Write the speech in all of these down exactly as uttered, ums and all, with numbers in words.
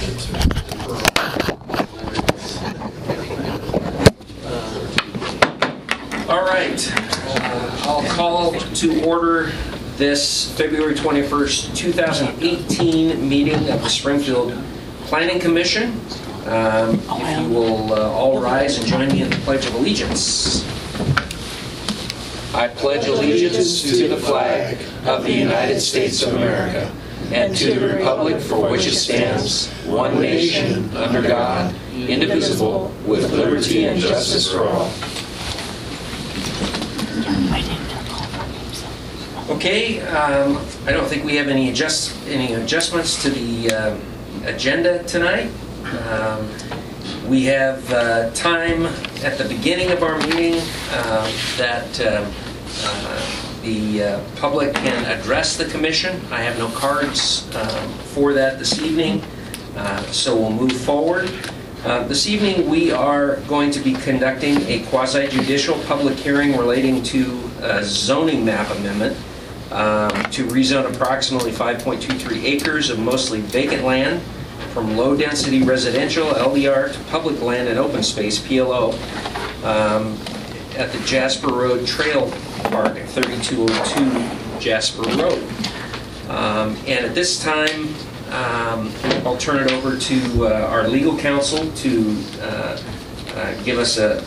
All right, uh, I'll call to order this February twenty-first, two thousand eighteen meeting of the Springfield Planning Commission. Um, if you will uh, all rise and join me in the Pledge of Allegiance. I pledge allegiance to the flag of the United States of America and to the republic for which it stands, one nation, under God, indivisible, with liberty and justice for all. Okay, um, I don't think we have any adjust any adjustments to the uh, agenda tonight. Um, we have uh, time at the beginning of our meeting uh, that uh, uh, the uh, public can address the commission. I have no cards um, for that this evening, uh, so we'll move forward. Uh, this evening we are going to be conducting a quasi-judicial public hearing relating to a zoning map amendment um, to rezone approximately five point two three acres of mostly vacant land from low-density residential, L D R, to public land and open space, P L O, um, at the Jasper Road Trail Park at thirty-two oh two Jasper Road. Um, and at this time, um, I'll turn it over to uh, our legal counsel to uh, uh, give us a,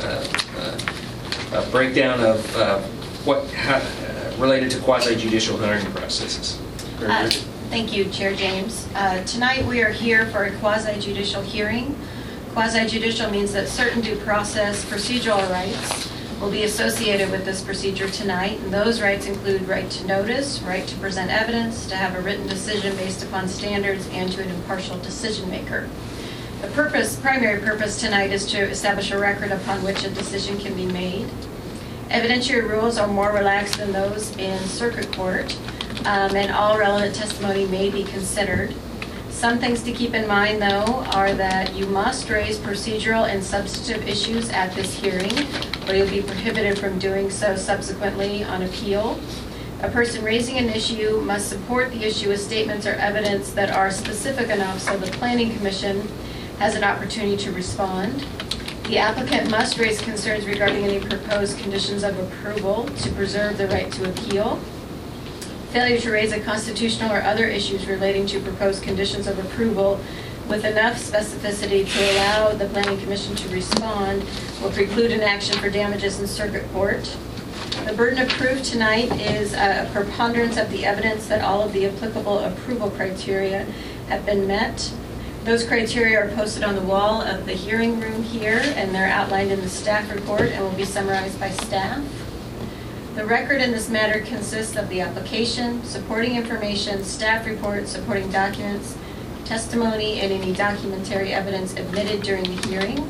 a, a breakdown of uh, what how, uh, related to quasi-judicial hearing processes. Uh, thank you, Chair James. Uh, tonight we are here for a quasi-judicial hearing. Quasi-judicial means that certain due process procedural rights will be associated with this procedure tonight, and those rights include right to notice, right to present evidence, to have a written decision based upon standards, and to an impartial decision maker. The purpose, primary purpose tonight is to establish a record upon which a decision can be made. Evidentiary rules are more relaxed than those in circuit court, um, and all relevant testimony may be considered. Some things to keep in mind, though, are that you must raise procedural and substantive issues at this hearing, or you'll be prohibited from doing so subsequently on appeal. A person raising an issue must support the issue with statements or evidence that are specific enough so the Planning Commission has an opportunity to respond. The applicant must raise concerns regarding any proposed conditions of approval to preserve the right to appeal. Failure to raise a constitutional or other issues relating to proposed conditions of approval with enough specificity to allow the Planning Commission to respond will preclude an action for damages in circuit court. The burden of proof tonight is a preponderance of the evidence that all of the applicable approval criteria have been met. Those criteria are posted on the wall of the hearing room here, and they're outlined in the staff report and will be summarized by staff. The record in this matter consists of the application, supporting information, staff report, supporting documents, testimony, and any documentary evidence admitted during the hearing.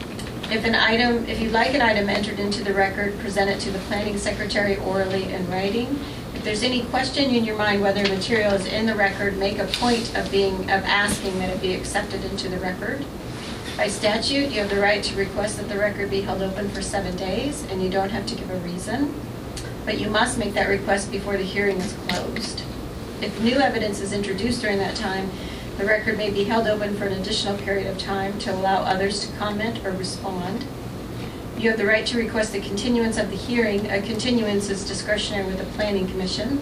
If an item, if you'd like an item entered into the record, present it to the planning secretary orally in writing. If there's any question in your mind whether material is in the record, make a point of being of asking that it be accepted into the record. By statute, you have the right to request that the record be held open for seven days, and you don't have to give a reason. But you must make that request before the hearing is closed. If new evidence is introduced during that time, the record may be held open for an additional period of time to allow others to comment or respond. You have the right to request a continuance of the hearing. A continuance is discretionary with the Planning Commission.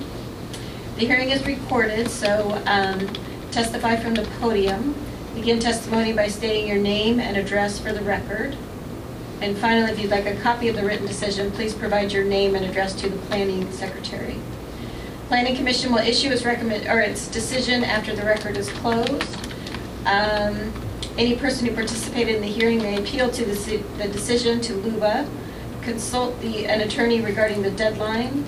The hearing is recorded, so um, testify from the podium. Begin testimony by stating your name and address for the record. And finally, if you'd like a copy of the written decision, please provide your name and address to the Planning Secretary. Planning Commission will issue its recommend or its decision after the record is closed. Um, any person who participated in the hearing may appeal to the, the decision to L U B A, consult the, an attorney regarding the deadline.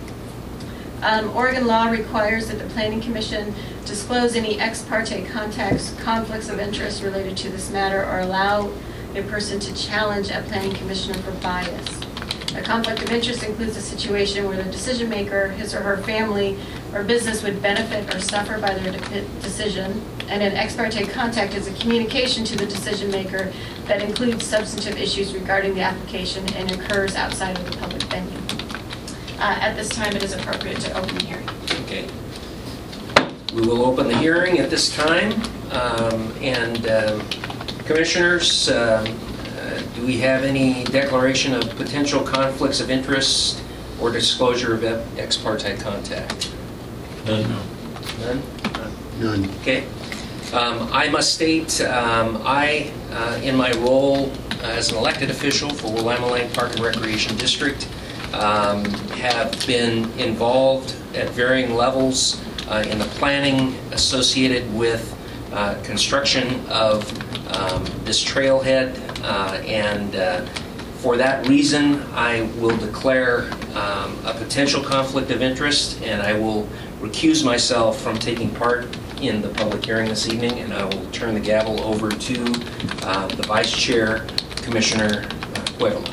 Um, Oregon law requires that the Planning Commission disclose any ex parte contacts, conflicts of interest related to this matter, or allow a person to challenge a planning commissioner for bias. A conflict of interest includes a situation where the decision maker, his or her family or business would benefit or suffer by their de decision, and an ex parte contact is a communication to the decision maker that includes substantive issues regarding the application and occurs outside of the public venue. Uh, at this time, it is appropriate to open the hearing. Okay. We will open the hearing at this time. Um, And um, Commissioners, um, uh, do we have any declaration of potential conflicts of interest or disclosure of ex parte contact? None. None? None. Okay. Um, I must state, um, I, uh, in my role as an elected official for Willamette Lane Park and Recreation District, um, have been involved at varying levels uh, in the planning associated with uh, construction of um, this trailhead, uh, and uh, for that reason, I will declare um, a potential conflict of interest, and I will recuse myself from taking part in the public hearing this evening, and I will turn the gavel over to uh, the Vice Chair, Commissioner Cuevila.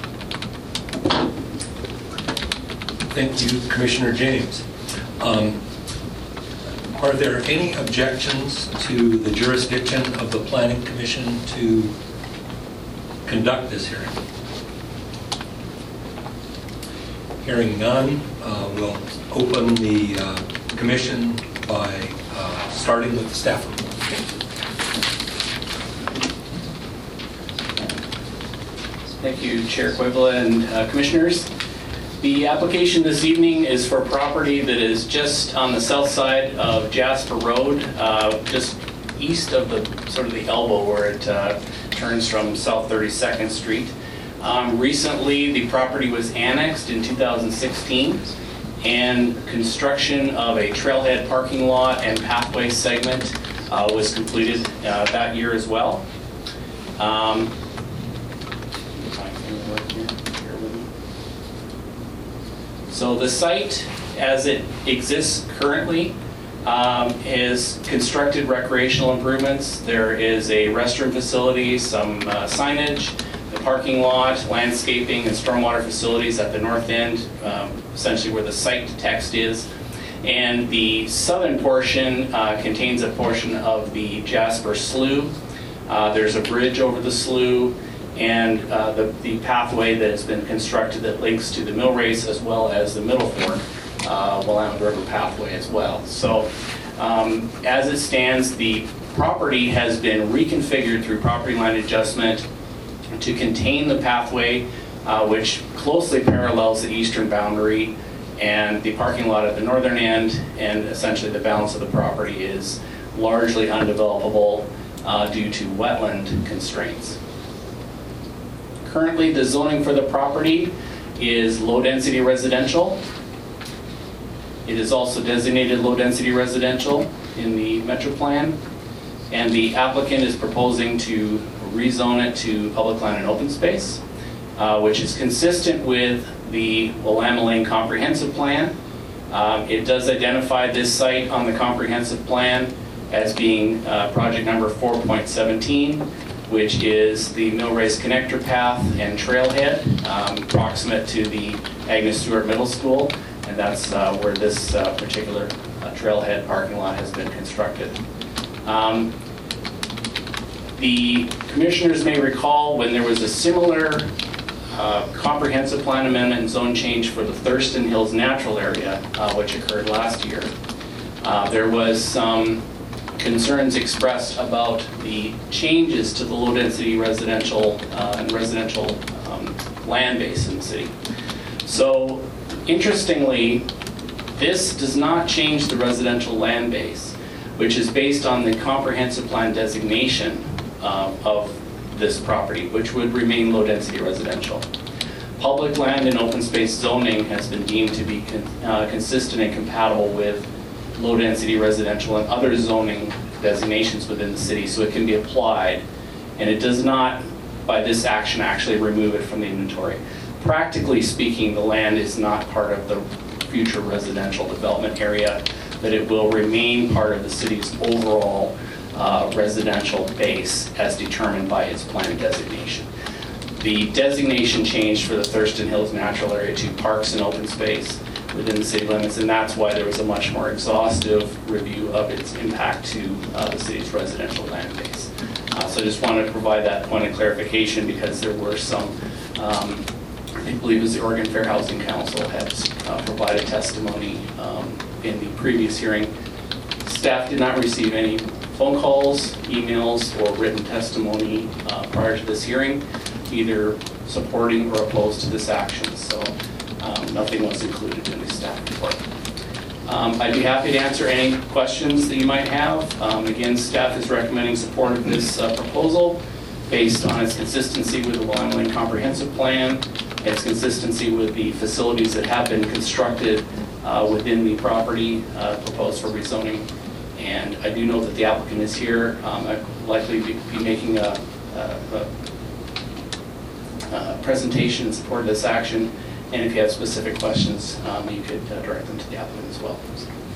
Thank you, Commissioner James. Um, Are there any objections to the jurisdiction of the Planning Commission to conduct this hearing? Hearing none, uh, we'll open the uh, commission by uh, starting with the staff report. Thank you, Chair Cuevila and uh, Commissioners. The application this evening is for property that is just on the south side of Jasper Road, uh, just east of the sort of the elbow where it uh, turns from South thirty-second Street. Um, recently, the property was annexed in two thousand sixteen, and construction of a trailhead parking lot and pathway segment uh, was completed uh, that year as well. Um, So the site, as it exists currently, um, is constructed recreational improvements. There is a restroom facility, some uh, signage, the parking lot, landscaping, and stormwater facilities at the north end, um, essentially where the site text is. And the southern portion uh, contains a portion of the Jasper Slough. Uh, there's a bridge over the slough, and uh, the, the pathway that has been constructed that links to the mill race as well as the Middle Fork uh, Willamette River pathway as well. So um, as it stands, the property has been reconfigured through property line adjustment to contain the pathway, uh, which closely parallels the eastern boundary and the parking lot at the northern end, and essentially the balance of the property is largely undevelopable uh, due to wetland constraints. Currently, the zoning for the property is low-density residential. It is also designated low-density residential in the Metro Plan, and the applicant is proposing to rezone it to public land and open space, uh, which is consistent with the Willamette Lane Comprehensive Plan. Um, it does identify this site on the comprehensive plan as being uh, project number four point seventeen, which is the Mill Race Connector Path and Trailhead, um, proximate to the Agnes Stewart Middle School, and that's uh, where this uh, particular uh, trailhead parking lot has been constructed. Um, the commissioners may recall when there was a similar uh, comprehensive plan amendment and zone change for the Thurston Hills Natural Area, uh, which occurred last year. Uh, there was some concerns expressed about the changes to the low-density residential uh, and residential um, land base in the city. So, interestingly, this does not change the residential land base, which is based on the comprehensive plan designation uh, of this property, which would remain low-density residential. Public land and open space zoning has been deemed to be con uh, consistent and compatible with low-density residential and other zoning designations within the city, so it can be applied, and it does not, by this action, actually remove it from the inventory. Practically speaking, the land is not part of the future residential development area, but it will remain part of the city's overall uh, residential base as determined by its plan designation. The designation changed for the Thurston Hills Natural Area to parks and open space within the city limits, and that's why there was a much more exhaustive review of its impact to uh, the city's residential land base. Uh, so I just wanted to provide that point of clarification because there were some, um, I believe it was the Oregon Fair Housing Council had uh, provided testimony um, in the previous hearing. Staff did not receive any phone calls, emails, or written testimony uh, prior to this hearing, either supporting or opposed to this action. So um, nothing was included in the staff report. Um, I'd be happy to answer any questions that you might have. Um, again, staff is recommending support of this uh, proposal based on its consistency with the Willamette Lane Comprehensive Plan, its consistency with the facilities that have been constructed uh, within the property uh, proposed for rezoning. And I do know that the applicant is here. Um, I'll likely be, be making a, a, a, a presentation in support of this action. And if you have specific questions, um, you could uh, direct them to the applicant as well.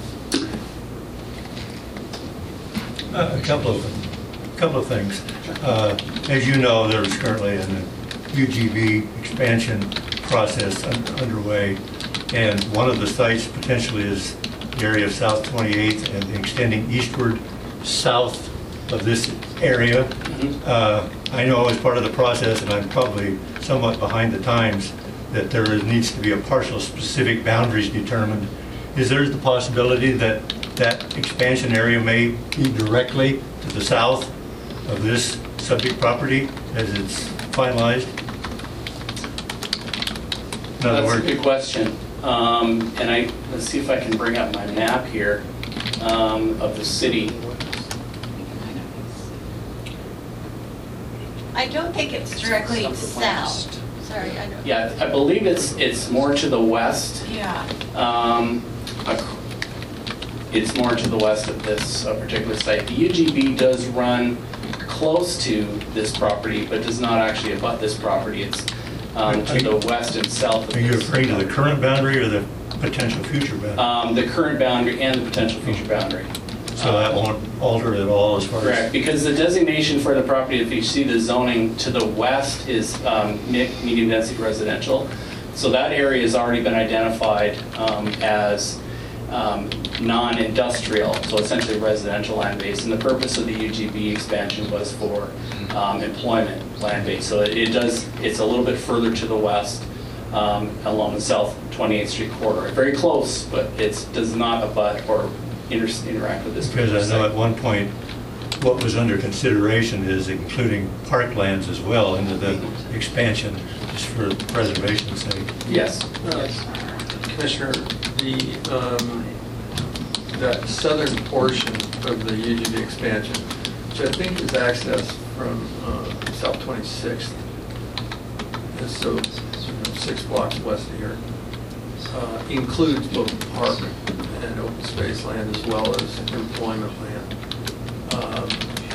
Uh, a couple of, couple of things. Uh, as you know, there's currently an U G B expansion process un underway, and one of the sites potentially is the area of South twenty-eighth and extending eastward south of this area. Mm-hmm. uh, I know as part of the process, and I'm probably somewhat behind the times, that there is, needs to be a partial specific boundaries determined. Is there the possibility that that expansion area may be directly to the south of this subject property as it's finalized? In other That's words, a good question. Um, and I, let's see if I can bring up my map here um, of the city. I don't think it's directly south. Sorry, I don't. Yeah, I believe it's it's more to the west. Yeah. Um, ac- it's more to the west of this uh, particular site. The U G B does run close to this property, but does not actually abut this property. It's um, to the west and south of are you this. referring to the current boundary or the potential future boundary? Um, the current boundary and the potential future boundary. So that won't alter at all as far as... Correct, because the designation for the property, if you see the zoning to the west, is um, mi- medium density residential. So that area has already been identified um, as um, non-industrial, so essentially residential land base. And the purpose of the U G B expansion was for um, employment land base. So it, it does, it's a little bit further to the west um, along the South twenty-eighth Street corridor. Very close, but it does not abut or Inter interact with this. Because I know at one point what was under consideration is including parklands as well into the expansion, just for preservation's sake. Yes. Uh, Commissioner, the um, that southern portion of the U G B expansion, which I think is accessed from uh, South twenty-sixth, and so you know, six blocks west of here, uh, includes both park and open space land as well as employment land. Um,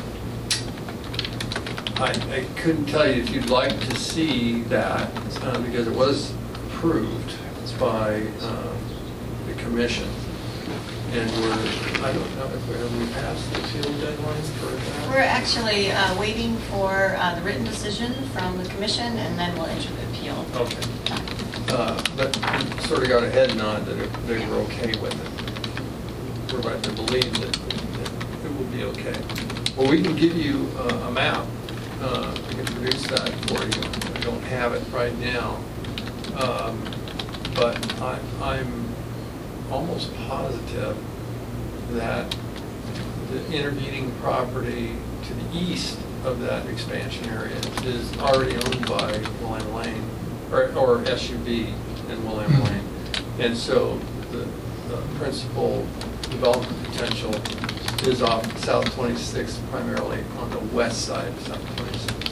I, I couldn't tell you if you'd like to see that uh, because it was approved by uh, the commission, and we're, I don't know if we have we passed the appeal deadlines for that. We're actually uh, waiting for uh, the written decision from the commission, and then we'll enter the appeal. Okay. Uh, but we sort of got a head nod that it, they were okay with it. We're right to believe that, that it will be okay. Well, we can give you uh, a map. Uh, we can produce that for you. I don't have it right now. Um, but I, I'm almost positive that the intervening property to the east of that expansion area is already owned by Willamette Lane, or, or S U B in Willamette Lane. And so the, the principal development potential is off South twenty-sixth, primarily on the west side of South twenty-sixth.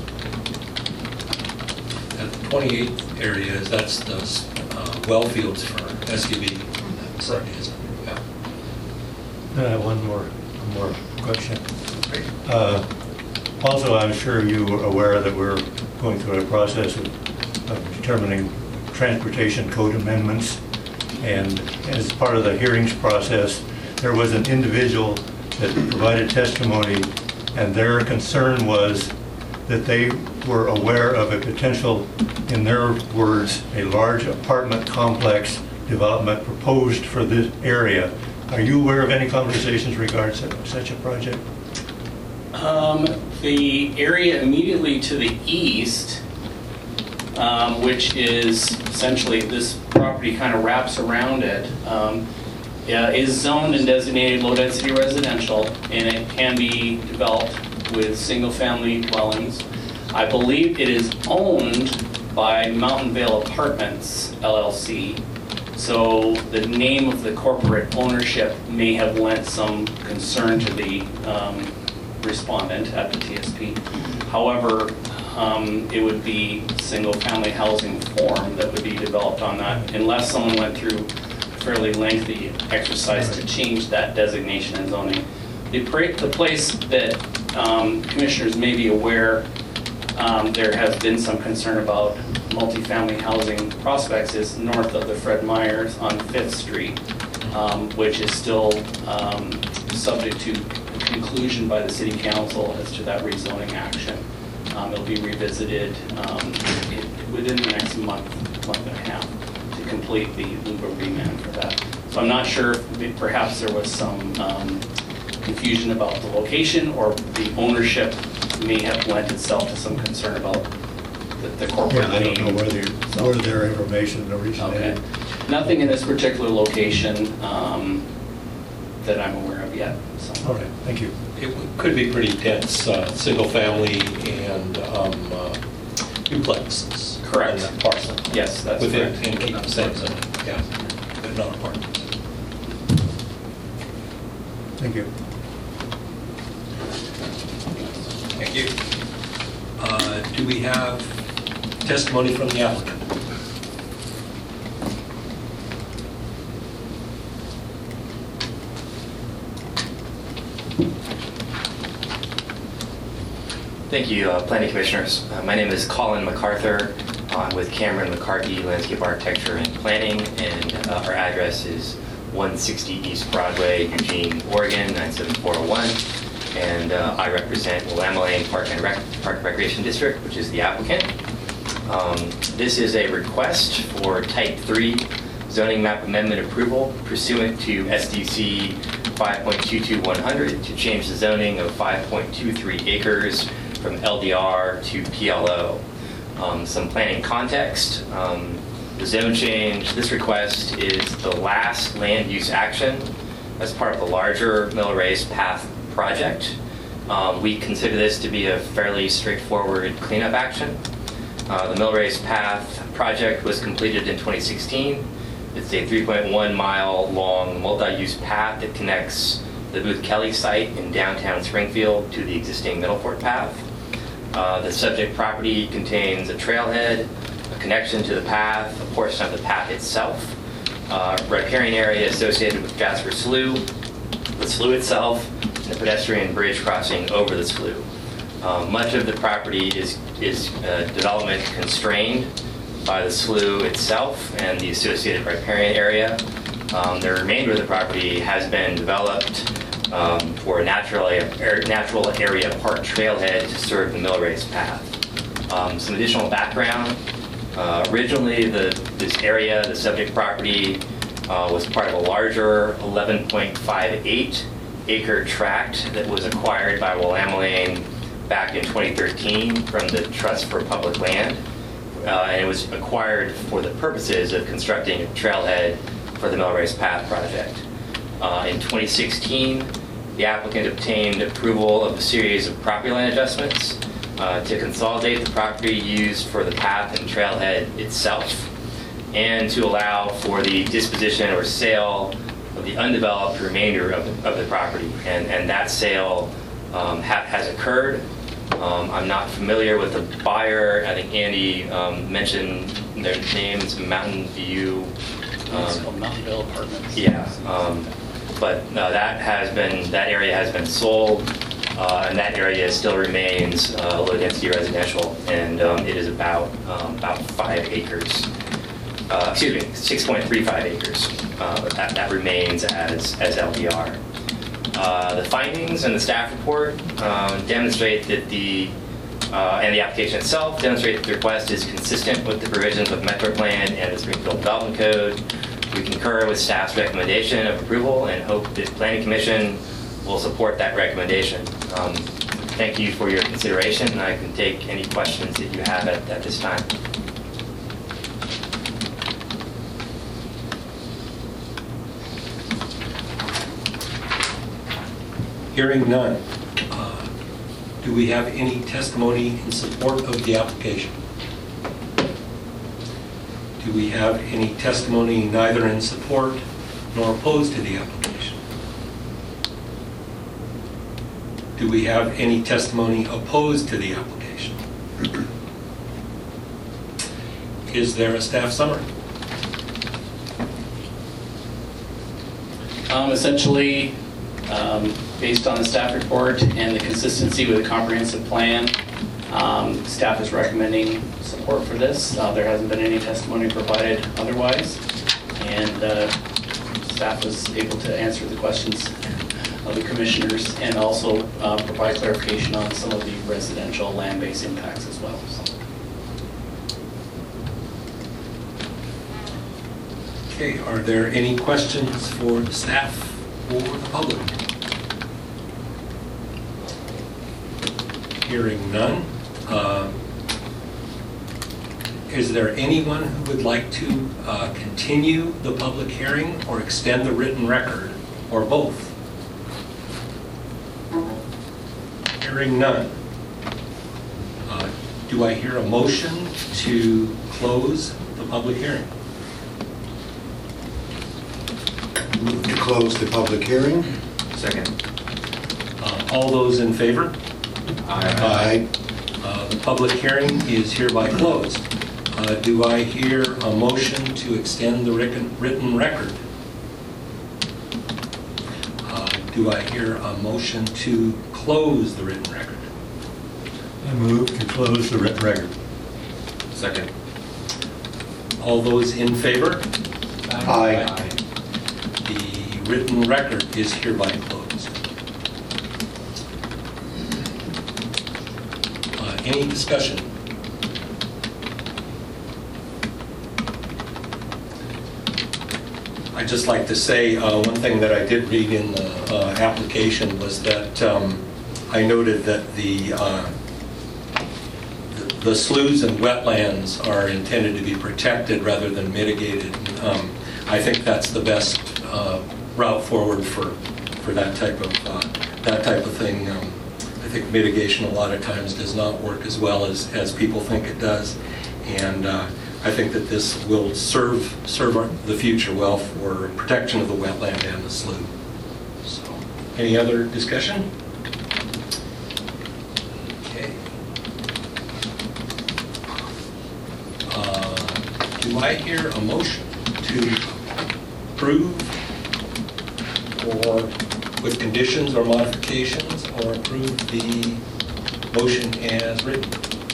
And the twenty-eighth area, that's those uh, well fields for S U B. Correct. Yeah. Uh, one more, one more question. Uh, also, I'm sure you are aware that we're going through a process of, of determining transportation code amendments. And as part of the hearings process, there was an individual that provided testimony, and their concern was that they were aware of a potential, in their words, a large apartment complex development proposed for this area. Are you aware of any conversations regarding such a project? Um, the area immediately to the east, um, which is essentially this property kind of wraps around it, um, uh, is zoned and designated low-density residential, and it can be developed with single-family dwellings. I believe it is owned by Mountain Vale Apartments, L L C. So the name of the corporate ownership may have lent some concern to the um, respondent at the T S P. However, um, it would be single-family housing form that would be developed on that unless someone went through a fairly lengthy exercise to change that designation and zoning. The, pra- the place that um, commissioners may be aware um, there has been some concern about multifamily housing prospects is north of the Fred Meyers on Fifth Street, um, which is still um, subject to conclusion by the City Council as to that rezoning action. Um, it'll be revisited um, it, within the next month, month and a half to complete the LUBA remand for that. So I'm not sure if perhaps there was some um, confusion about the location, or the ownership may have lent itself to some concern about the, the corporate Yeah, I don't know name. where, they, where their information originated. Okay. Nothing in this particular location um, that I'm aware of yet. So. All right, thank you. It w- could be pretty dense, uh, single-family and um, uh, duplexes. Correct. On that parcel. Yes, that's Within, correct. in keep the same zone, yeah, but not apartments. Thank you. Thank you. Uh, Do we have testimony from the applicant? Thank you, uh, Planning Commissioners. Uh, my name is Colin MacArthur. I'm with Cameron McCarthy Landscape Architecture and Planning, and uh, our address is one sixty East Broadway, Eugene, Oregon, nine seven four oh one. And uh, I represent Willamette Park and Rec- Park Recreation District, which is the applicant. Um, this is a request for Type three zoning map amendment approval pursuant to S D C five point two two one hundred to change the zoning of five point two three acres from L D R to P L O. Um, some planning context. Um, the zone change, this request is the last land use action as part of the larger Millrace Path project. Um, we consider this to be a fairly straightforward cleanup action. Uh, the Millrace Path project was completed in twenty sixteen. It's a three point one mile long multi-use path that connects the Booth Kelly site in downtown Springfield to the existing Middleport path. Uh, the subject property contains a trailhead, a connection to the path, a portion of the path itself, uh, riparian area associated with Jasper Slough, the slough itself, and the pedestrian bridge crossing over the slough. Uh, much of the property is, is uh, development constrained by the slough itself and the associated riparian area. Um, the remainder of the property has been developed um, for a natural area, natural area park trailhead to serve the Millrace Path. Um, some additional background. Uh, originally, the, this area, the subject property, uh, was part of a larger eleven point five eight acre tract that was acquired by Willamette back in twenty thirteen from the Trust for Public Land. Uh, and it was acquired for the purposes of constructing a trailhead for the Millrace Path project. Uh, in twenty sixteen, the applicant obtained approval of a series of property line adjustments uh, to consolidate the property used for the path and trailhead itself, and to allow for the disposition or sale of the undeveloped remainder of the, of the property. And, and that sale um, ha has occurred. Um, I'm not familiar with the buyer. I think Andy um, mentioned their names, Mountain View. It's called Mountain Vale Apartments. Yeah, um, but uh, that has been, that area has been sold, uh, and that area still remains uh, low-density residential, and um, it is about um, about five acres. Uh, excuse me, six point three five acres. Uh, but that, that remains as as L D R. Uh, the findings in the staff report uh, demonstrate that the uh, and the application itself demonstrate that the request is consistent with the provisions of Metro Plan and the Springfield Development Code. We concur with staff's recommendation of approval and hope that Planning Commission will support that recommendation. Um, thank you for your consideration, and I can take any questions that you have at, at this time. Hearing none. Uh, Do we have any testimony in support of the application? Do we have any testimony neither in support nor opposed to the application? Do we have any testimony opposed to the application? Is there a staff summary? Um, Essentially, um, based on the staff report and the consistency with the comprehensive plan, um, staff is recommending support for this. Uh, There hasn't been any testimony provided otherwise, and uh, staff was able to answer the questions of the commissioners and also uh, provide clarification on some of the residential land-based impacts as well. So. Okay, are there any questions for the staff or the public? Hearing none. Uh, Is there anyone who would like to uh, continue the public hearing or extend the written record, or both? Hearing none. Uh, Do I hear a motion to close the public hearing? Move to close the public hearing. Second. Uh, All those in favor? Aye. Uh, The public hearing is hereby closed. Uh, Do I hear a motion to extend the written written record? Uh, Do I hear a motion to close the written record? I move to close the written record. Second. All those in favor? Aye. The written record is hereby closed. Uh, Any discussion? I'd just like to say, uh, one thing that I did read in the uh, application was that um, I noted that the, uh, the the sloughs and wetlands are intended to be protected rather than mitigated. Um, I think that's the best uh, route forward for for that type of uh, that type of thing. Um, I think mitigation a lot of times does not work as well as as people think it does, and uh, I think that this will serve serve our, the future well for protection of the wetland and the slough. So, any other discussion? Okay. Uh, do I hear a motion to approve, or with conditions or modifications, or approve the motion as written?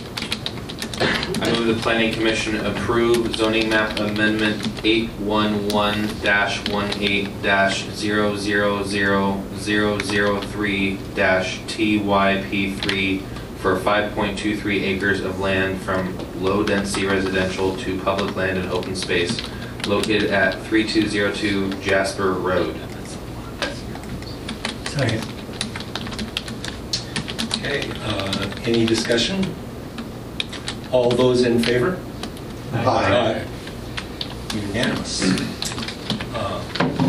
I move the Planning Commission approve zoning map amendment eight one one dash eighteen dash zero zero zero zero zero three dash T Y P three for five point two three acres of land from low-density residential to public land and open space located at three two zero two Jasper Road. Second. Okay, uh, any discussion? All those in favor? Aye. Unanimous. Uh,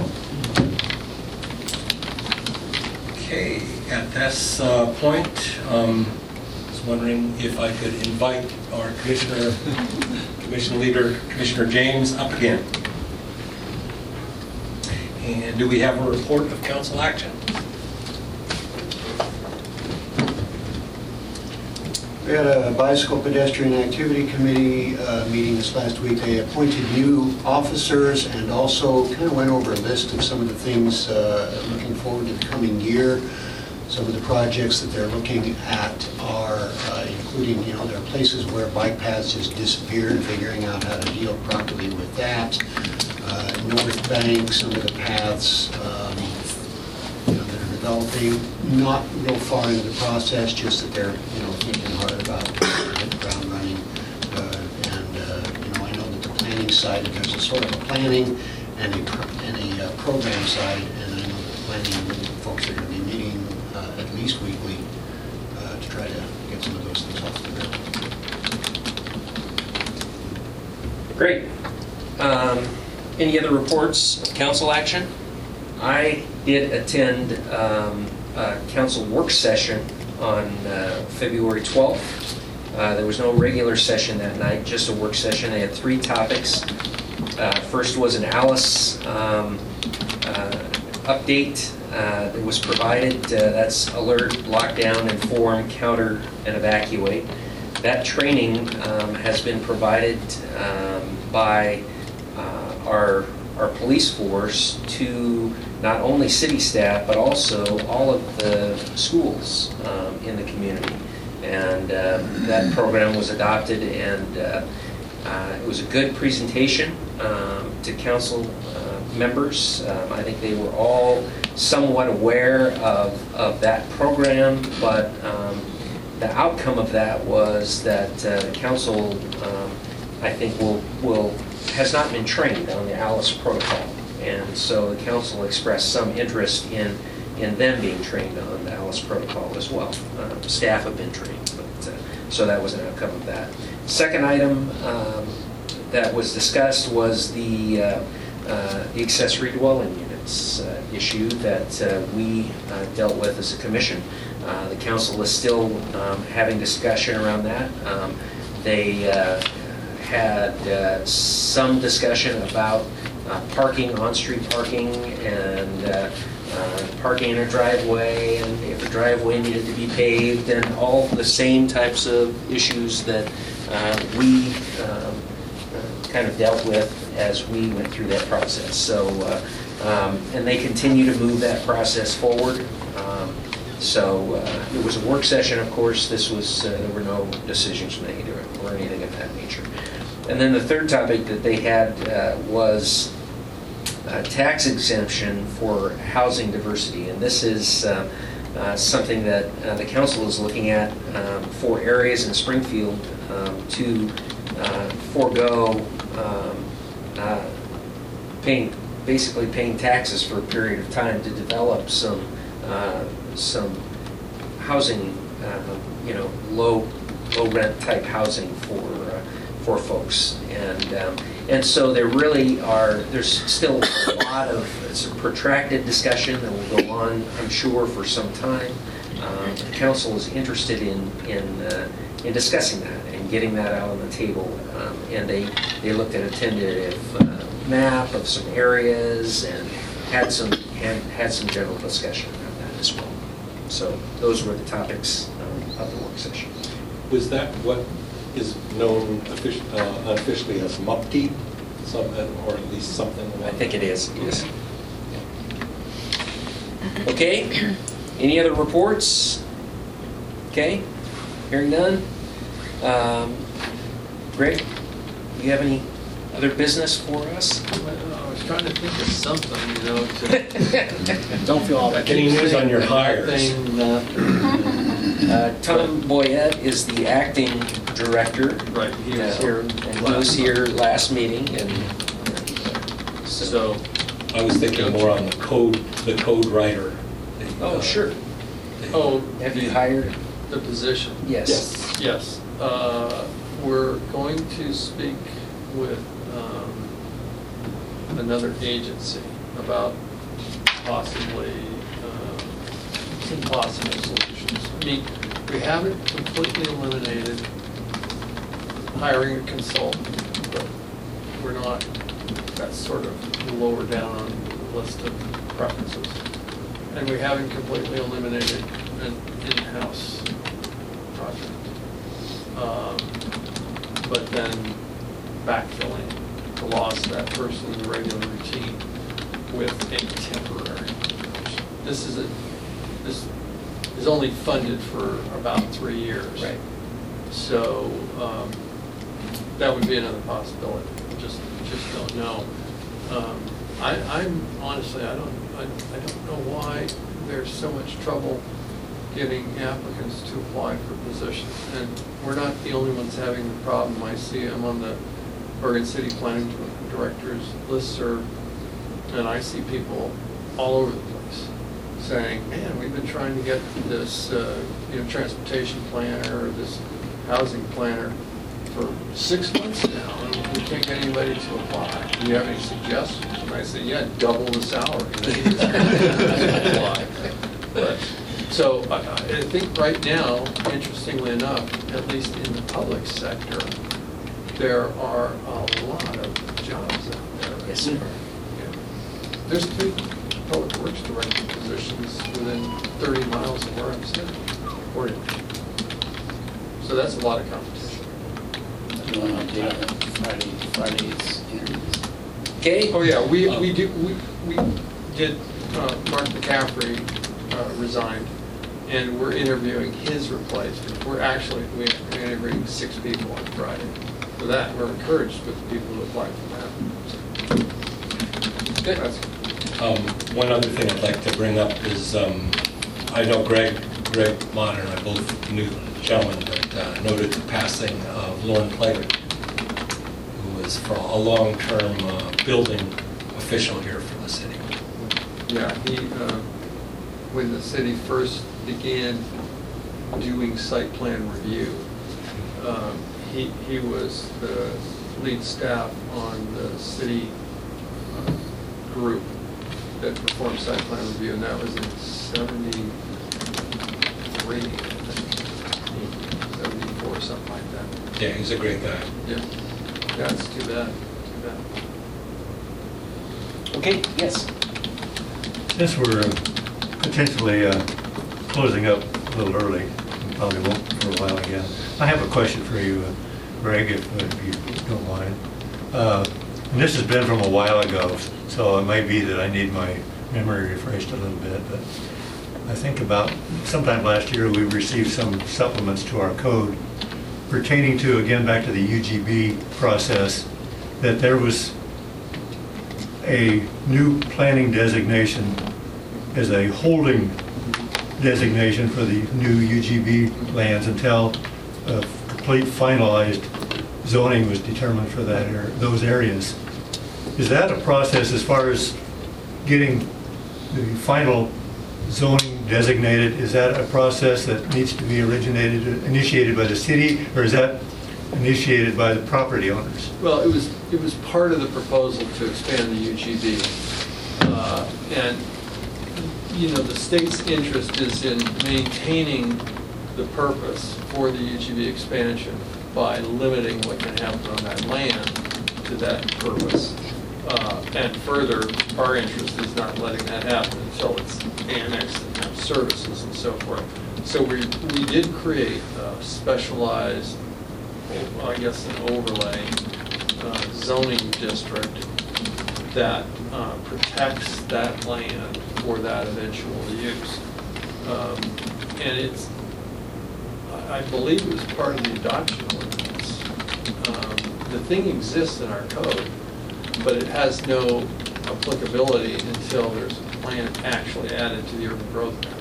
Okay, at this uh, point, um, I was wondering if I could invite our Commissioner, Commission Leader, Commissioner James, up again. And do we have a report of council action? We had a bicycle pedestrian activity committee uh, meeting this last week. They appointed new officers and also kind of went over a list of some of the things uh, looking forward to the coming year. Some of the projects that they're looking at are uh, including, you know, there are places where bike paths just disappeared, figuring out how to deal properly with that. Uh, North Bank, some of the paths um, you know, that are developing, not real far into the process, just that they're, you know, thinking hard about hitting the ground running. Uh, and, uh, you know, I know that the planning side, there's a sort of a planning and a, pro- and a uh, program side, and I know that planning folks are going to be meeting uh, at least weekly uh, to try to get some of those things off the ground. Great. Um, Any other reports of council action? I did attend um, uh, council work session on uh, February twelfth. Uh, There was no regular session that night, just a work session. They had three topics. Uh, First was an Alice um, uh, update uh, that was provided. Uh, That's alert, lockdown, inform, counter, and evacuate. That training um, has been provided um, by uh, our, our police force to not only city staff, but also all of the schools um, in the community. And uh, that program was adopted, and uh, uh, it was a good presentation um, to council uh, members. Um, I think they were all somewhat aware of, of that program, but um, the outcome of that was that uh, the council, um, I think, will, will, has not been trained on the ALICE protocol. And so the council expressed some interest in, in them being trained on the ALICE protocol as well. Uh, staff have been trained, but, uh, so that was an outcome of that. Second item um, that was discussed was the, uh, uh, the accessory dwelling units uh, issue that uh, we uh, dealt with as a commission. Uh, the council is still um, having discussion around that. Um, they uh, had uh, some discussion about uh, parking, on-street parking, and uh, uh, parking in a driveway, and if a driveway needed to be paved, and all the same types of issues that uh, we um, uh, kind of dealt with as we went through that process. So, uh, um, and they continue to move that process forward. Um, So uh, it was a work session, of course. This was, uh, there were no decisions made or, or anything of that nature. And then the third topic that they had uh, was uh, tax exemption for housing diversity. And this is uh, uh, something that uh, the council is looking at um, for areas in Springfield um, to uh, forego um, uh, paying, basically paying taxes for a period of time to develop some Uh, some housing, uh, you know, low low rent type housing for uh, for folks, and um, and so there really are. There's still a lot of it's a protracted discussion that will go on, I'm sure, for some time. Um, the council is interested in in uh, in discussing that and getting that out on the table, um, and they they looked at a tentative uh, map of some areas and had some had, had some general discussion as well. So those were the topics um, of the work session. Was that what is known offici- uh, unofficially as M U P T, some, or at least something? I think it is, yes. Okay, any other reports? Okay, hearing none. Um, Greg, do you have any other business for us? I was trying to think of something, you know, to... Don't feel all that. Any news on your hires? Thing, uh, Uh, Tom Boyette is the acting director. Right, he was Uh, here. And he was here last meeting, and uh, so, So, I was thinking more on the code, the code writer. oh, sure. oh, Have you the, hired? the position. Yes. Yes. Uh, we're going to speak with um, another agency about possibly uh, some possible solutions. I mean, we haven't completely eliminated hiring a consultant, but we're not, that's sort of lower down on the list of preferences. And we haven't completely eliminated an in-house project. Um, but then backfilling the loss of that person in the regular routine with a temporary person. This is a, this is only funded for about three years. Right. So um, that would be another possibility. Just, just don't know. Um, I, I'm honestly, I don't, I, I don't know why there's so much trouble getting applicants to apply for positions. And we're not the only ones having the problem. I see I'm on the Oregon City Planning Directors listserv, and I see people all over the place saying, man, we've been trying to get this uh, you know, transportation planner or this housing planner for six months now, and we can't get anybody to apply. Do you have any suggestions? And I say, yeah, double the salary. Apply. But So I, I think right now, interestingly enough, at least in the public sector, there are a lot of jobs out there. Yes, sir. Yeah. There's three public works director positions within thirty miles of where I'm sitting. Forty. So that's a lot of competition. Do you want to update on Friday, Friday's interviews? Okay? Oh, yeah, we, we do, we, we did, uh, Mark McCaffrey uh, resigned, and we're interviewing his replacement. We're actually, we- we're interviewing six people on Friday for that. We're encouraged with the people who applied for that. Good. That's- Um, One other thing I'd like to bring up is, um, I know Greg, Greg Mott and I both knew the gentleman that uh, noted the passing of Lauren Plater, who was for a long-term uh, building official here for the city. Yeah, he, uh, when the city first began doing site plan review, um, he, he was the lead staff on the city uh, group that performed site plan review, and that was in seventy-three, I think, seventy-four, something like that. Yeah, he's a great guy. Yeah, that's too bad, too bad. Okay, yes. Since we're uh, potentially uh, closing up a little early, we probably won't for a while again, I have a question for you, uh, Greg, if uh, if you don't mind. Uh, And this has been from a while ago, so it may be that I need my memory refreshed a little bit, but I think about sometime last year, we received some supplements to our code pertaining to, again, back to the U G B process, that there was a new planning designation as a holding designation for the new U G B lands until a complete finalized zoning was determined for that area, those areas. Is that a process as far as getting the final zoning designated? Is that a process that needs to be originated, initiated by the city, or is that initiated by the property owners? Well, it was, it was part of the proposal to expand the U G B. Uh, And, you know, the state's interest is in maintaining the purpose for the U G B expansion by limiting what can happen on that land to that purpose. Uh, And further, our interest is not letting that happen until it's annexed and have services and so forth. So we, we did create a specialized, I guess, an overlay uh, zoning district that uh, protects that land for that eventual use. Um, And it's, I I believe it was part of the adoption ordinance. Um, The thing exists in our code, but it has no applicability until there's a plan actually added to the urban growth map.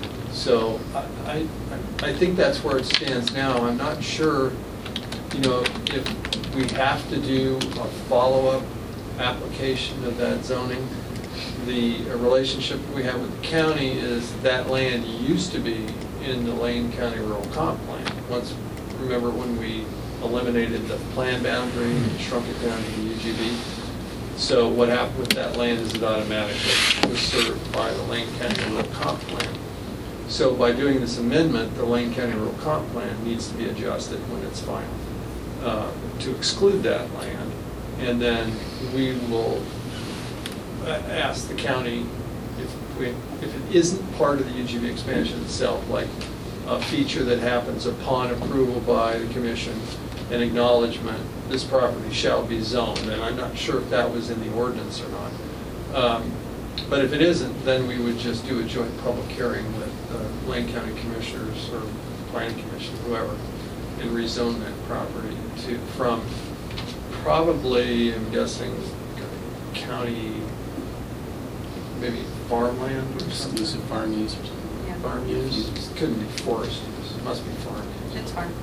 So I, I, I think that's where it stands now. I'm not sure, you know, if we have to do a follow-up application of that zoning. The relationship we have with the county is that land used to be in the Lane County Rural Comp Plan. Once, remember when we eliminated the plan boundary and shrunk it down to the U G B? So what happened with that land is it automatically was served by the Lane County Rural Comp Plan. So by doing this amendment, the Lane County Rural Comp Plan needs to be adjusted when it's final uh, to exclude that land. And then we will ask the county if we, if it isn't part of the U G B expansion itself, like a feature that happens upon approval by the commission and acknowledgement, this property shall be zoned. And I'm not sure if that was in the ordinance or not. Um, But if it isn't, then we would just do a joint public hearing with uh, Lane County Commissioners or Planning Commission, whoever, and rezone that property to, from probably, I'm guessing, county, maybe farmland or something. Exclusive farm use or something. Yeah. Farm use, couldn't be forest use, it must be farm use. It's fine.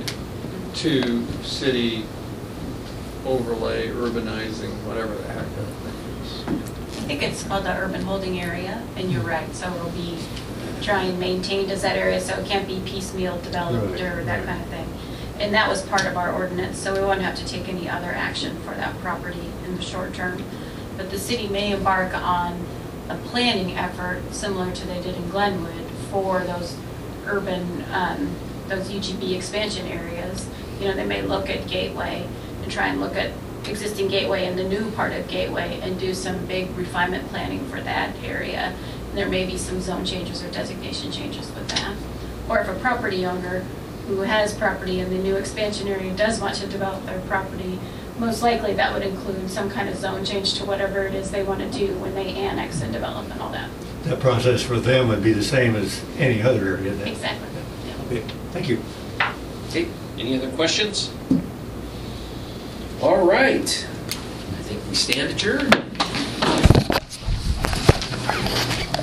To city overlay, urbanizing, whatever the heck that thing is. I think it's called the urban holding area, and you're right, so it'll be try and maintained as that area, so it can't be piecemeal developed Right, or that right. kind of thing. And that was part of our ordinance, so we won't have to take any other action for that property in the short term. But the city may embark on a planning effort, similar to they did in Glenwood, for those urban, um, those U G B expansion areas. You know, they may look at Gateway and try and look at existing Gateway and the new part of Gateway and do some big refinement planning for that area. And there may be some zone changes or designation changes with that. Or if a property owner who has property in the new expansion area does want to develop their property, most likely that would include some kind of zone change to whatever it is they want to do when they annex and develop and all that. That process for them would be the same as any other area then? Exactly. Yeah. Okay, thank you. Okay, any other questions? All right. I think we stand adjourned.